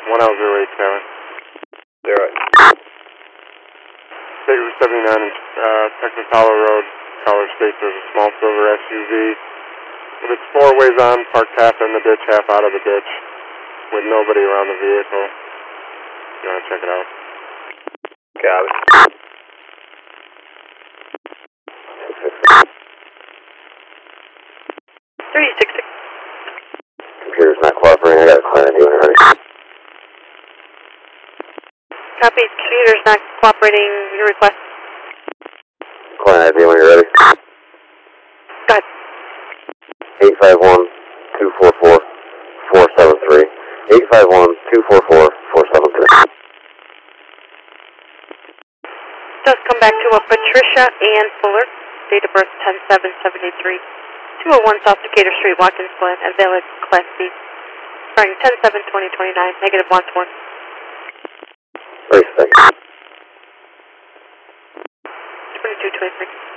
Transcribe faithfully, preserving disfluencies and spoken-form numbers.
one L zero eight seven. Zero. State Route seventy-nine, uh, Texas Hollow Road, Collar State. There's a small silver S U V with its four ways on, parked half in the ditch, half out of the ditch, with nobody around the vehicle. You want to check it out? Got it. three six six. Computer's not cooperating. I got a client doing it already. Copy. Computer's not cooperating. Your request. Client I D when you're ready. Go ahead. eight five one, two four four, four seven three. eight five one, two four four, four seven three. Does come back to a Patricia Ann Fuller. Date of birth ten seven seventy-three. two oh one South Decatur Street, Watkins Glen, and valid Class B. Starting ten seven twenty twenty-nine, negative one to one. Thanks, thanks. twenty-two twenty-three.